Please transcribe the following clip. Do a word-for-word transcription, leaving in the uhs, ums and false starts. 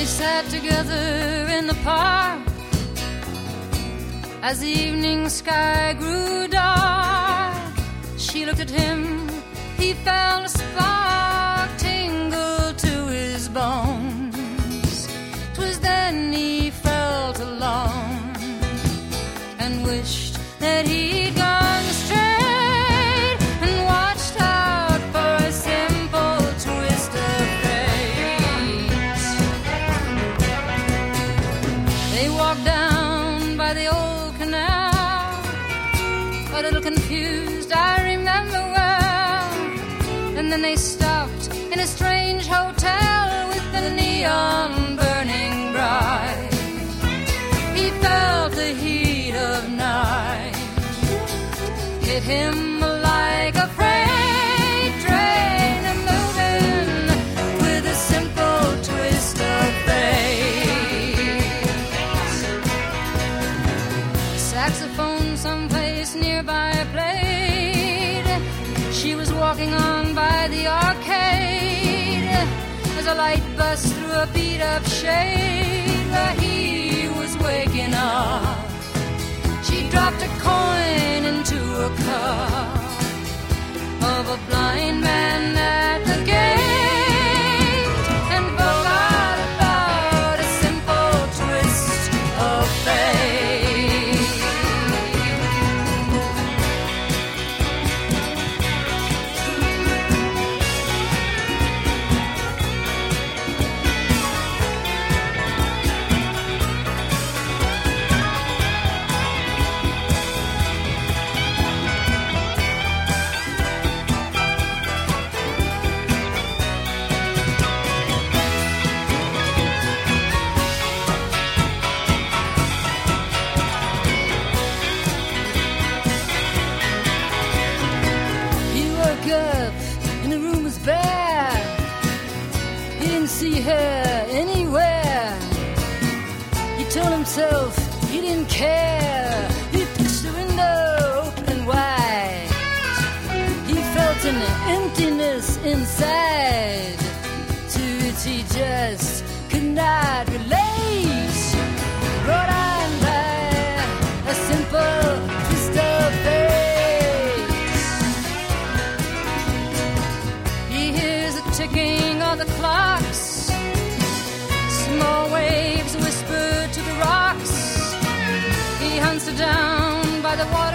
They sat together in the park as the evening sky grew dark. She looked at him, he felt a spark tingle to his bones. 'Twas then he felt alone and wished that he'd gone straight and watched out for a simple twist of fate. They walked down by the old canal, a little confused, I remember well. And then they stopped in a strange hotel with the neon burning bright. He felt the heat of night hit him like a freight train, and moving with a simple twist of fate. Saxophone someplace nearby played. She was walking on by the arcade as a light bust through a beat-up shade where he was waking up. She dropped a coin into a cup of a blind man at the gate and forgot about a simple twist of fate. See her anywhere. He told himself he didn't care. He pushed the window open and wide. He felt an emptiness inside to which he just could not relate. Brought on by a simple twist of fate. He hears the ticking of the clocks. Small waves whisper to the rocks. He hunts her down by the water